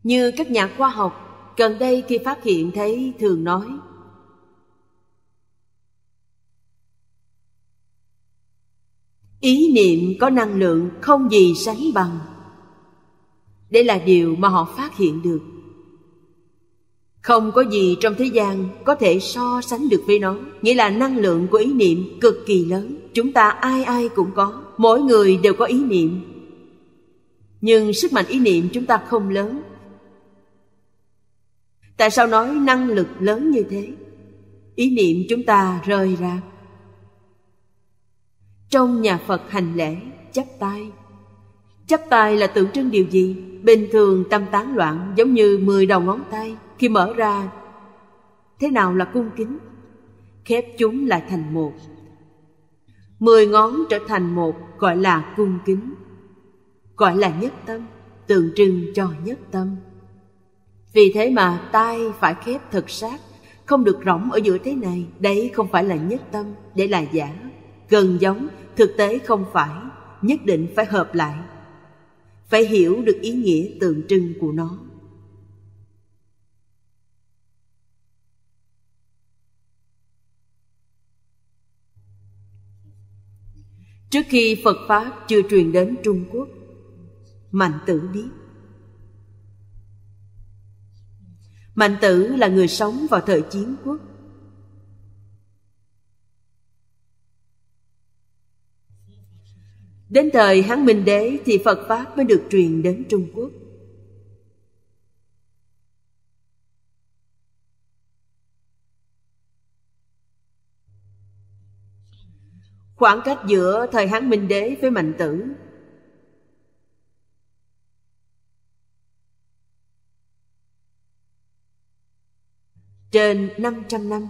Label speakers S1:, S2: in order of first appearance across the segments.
S1: Như các nhà khoa học gần đây khi phát hiện thấy thường nói ý niệm có năng lượng không gì sánh bằng. Đây là điều mà họ phát hiện được. Không có gì trong thế gian có thể so sánh được với nó. Nghĩa là năng lượng của ý niệm cực kỳ lớn. Chúng ta ai ai cũng có. Mỗi người đều có ý niệm. Nhưng sức mạnh ý niệm chúng ta không lớn. Tại sao nói năng lực lớn như thế? Ý niệm chúng ta rời rạc. Trong nhà Phật hành lễ, chắp tay. Chắp tay là tượng trưng điều gì? Bình thường tâm tán loạn giống như 10 đầu ngón tay. Khi mở ra, thế nào là cung kính? Khép chúng lại thành một. 10 ngón trở thành một gọi là cung kính. Gọi là nhất tâm, tượng trưng cho nhất tâm. Vì thế mà tay phải khép thật sát, không được rỗng ở giữa thế này. Đấy không phải là nhất tâm, để là giả. Gần giống, thực tế không phải. Nhất định phải hợp lại. Phải hiểu được ý nghĩa tượng trưng của nó. Trước khi Phật Pháp chưa truyền đến Trung Quốc, Mạnh Tử biết. Mạnh Tử là người sống vào thời Chiến Quốc. Đến thời Hán Minh Đế thì Phật Pháp mới được truyền đến Trung Quốc. Khoảng cách giữa thời Hán Minh Đế với Mạnh Tử trên 500 năm.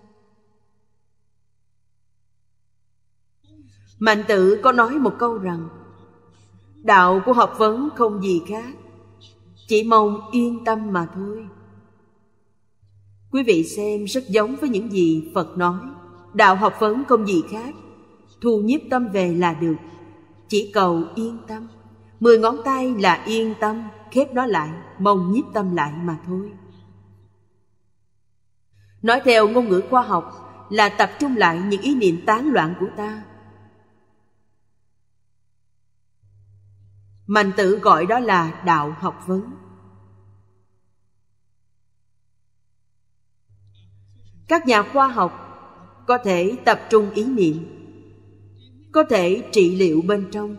S1: Mạnh Tử có nói một câu rằng đạo của học vấn không gì khác, chỉ mong yên tâm mà thôi. Quý vị xem rất giống với những gì Phật nói. Đạo học vấn không gì khác, thu nhiếp tâm về là được, chỉ cầu yên tâm. 10 ngón tay là yên tâm, khép nó lại, mong nhiếp tâm lại mà thôi. Nói theo ngôn ngữ khoa học là tập trung lại những ý niệm tán loạn của ta. Mạnh Tử gọi đó là đạo học vấn. Các nhà khoa học có thể tập trung ý niệm, có thể trị liệu bên trong,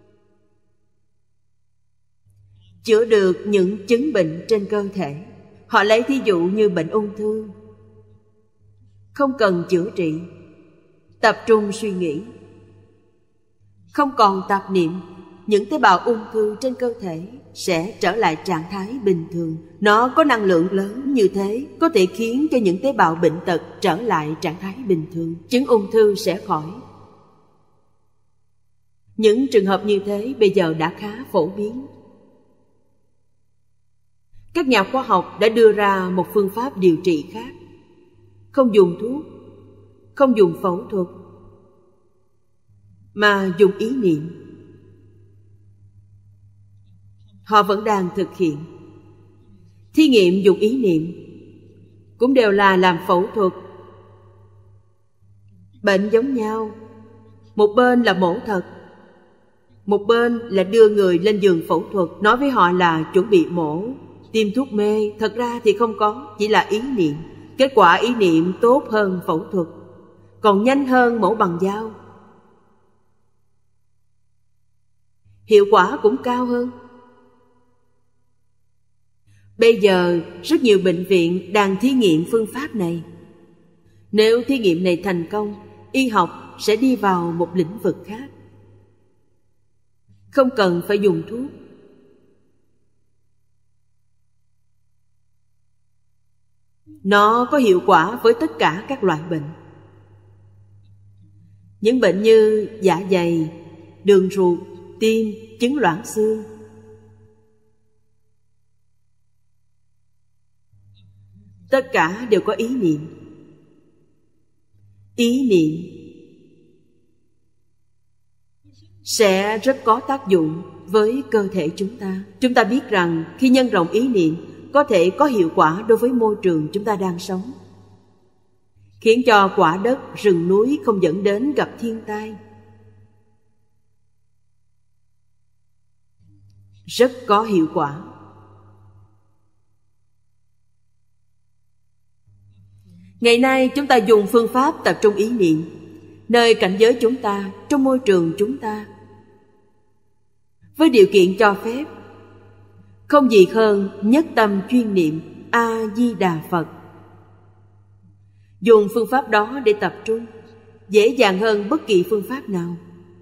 S1: chữa được những chứng bệnh trên cơ thể. Họ lấy thí dụ như bệnh ung thư, không cần chữa trị, tập trung suy nghĩ, không còn tạp niệm, những tế bào ung thư trên cơ thể sẽ trở lại trạng thái bình thường. Nó có năng lượng lớn như thế, có thể khiến cho những tế bào bệnh tật trở lại trạng thái bình thường. Chứng ung thư sẽ khỏi. Những trường hợp như thế bây giờ đã khá phổ biến. Các nhà khoa học đã đưa ra một phương pháp điều trị khác. Không dùng thuốc, không dùng phẫu thuật, mà dùng ý niệm. Họ vẫn đang thực hiện. Thí nghiệm dùng ý niệm cũng đều là làm phẫu thuật. Bệnh giống nhau. Một bên là mổ thật, một bên là đưa người lên giường phẫu thuật. Nói với họ là chuẩn bị mổ, tiêm thuốc mê, thật ra thì không có, chỉ là ý niệm. Kết quả ý niệm tốt hơn phẫu thuật, còn nhanh hơn mổ bằng dao. Hiệu quả cũng cao hơn. Bây giờ rất nhiều bệnh viện đang thí nghiệm phương pháp này. Nếu thí nghiệm này thành công, y học sẽ đi vào một lĩnh vực khác. Không cần phải dùng thuốc. Nó có hiệu quả với tất cả các loại bệnh. Những bệnh như dạ dày, đường ruột, tim, chứng loãng xương. Tất cả đều có ý niệm. Ý niệm sẽ rất có tác dụng với cơ thể chúng ta. Chúng ta biết rằng khi nhân rộng ý niệm có thể có hiệu quả đối với môi trường chúng ta đang sống, khiến cho quả đất, rừng núi không dẫn đến gặp thiên tai. Rất có hiệu quả. Ngày nay chúng ta dùng phương pháp tập trung ý niệm nơi cảnh giới chúng ta, trong môi trường chúng ta, với điều kiện cho phép, không gì hơn nhất tâm chuyên niệm A-di-đà Phật. Dùng phương pháp đó để tập trung dễ dàng hơn bất kỳ phương pháp nào.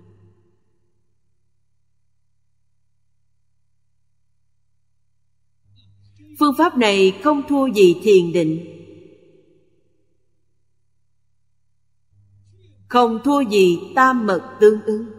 S1: Phương pháp này không thua gì thiền định, không thua gì tam mật tương ưng.